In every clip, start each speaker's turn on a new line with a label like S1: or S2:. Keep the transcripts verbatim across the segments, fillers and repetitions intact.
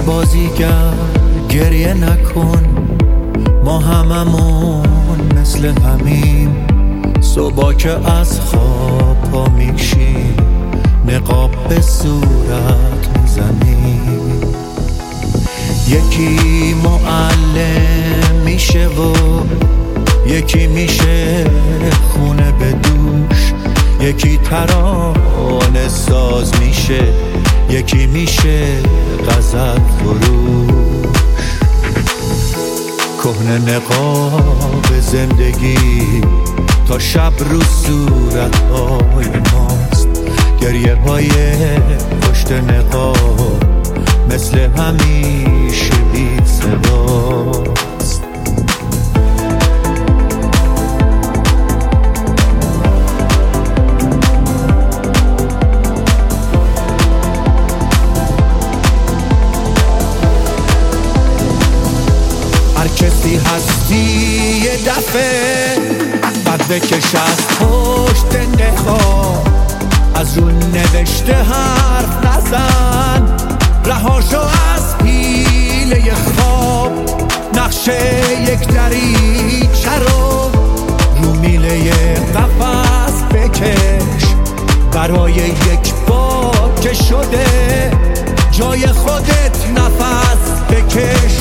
S1: بازیگر گریه نکن، ما هممون مثل همیم. صبح که از خواب پا میشیم نقاب به صورت میزنیم. یکی معلم میشه و یکی میشه خونه به دوش، یکی ترانه ساز میشه، یکی میشه غزل فروش. کهنه نقاب زندگی تا شب رو صورتهای ماست، گریه های پشت نقاب مثل همیشه بی صداست. هر کسی هستی یه دفعه بعد بکش از پشت نقاب، از اون نوشته حرف نزن، رهاشو از پیله خواب. نقشه یک دریچه رو رو میله قفس بکش، برای یک بار که شده جای خودت نفس بکش.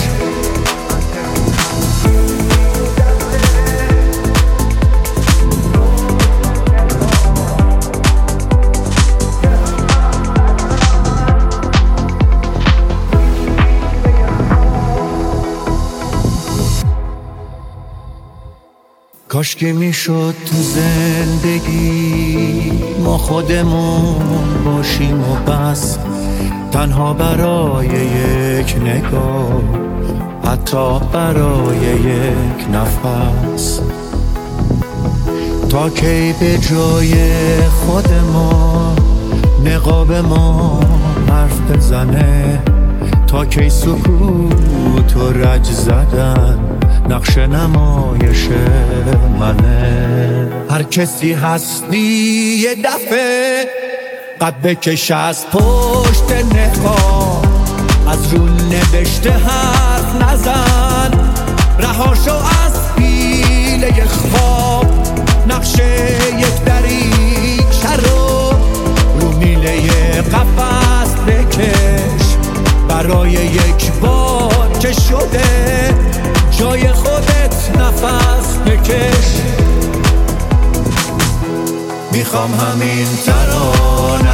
S1: کاش که میشد تو زندگی ما خودمون باشیم و بس، تنها برای یک نگاه، حتی برای یک نفس. تا کی به جای خود ما نقاب ما حرف بزنه، تا کی سکوت و رج زدن نقش نمایش منه. هر کسی هستی یه دفعه قد بکش از پشت نقاب، از رو نوشته حرف نزن، رهاشو از پیله خواب. نقشه یک دریچه رو رو میله قفس بکش، برای یک بار که شده جای خودت نفس بکش. میخوام همین ترانه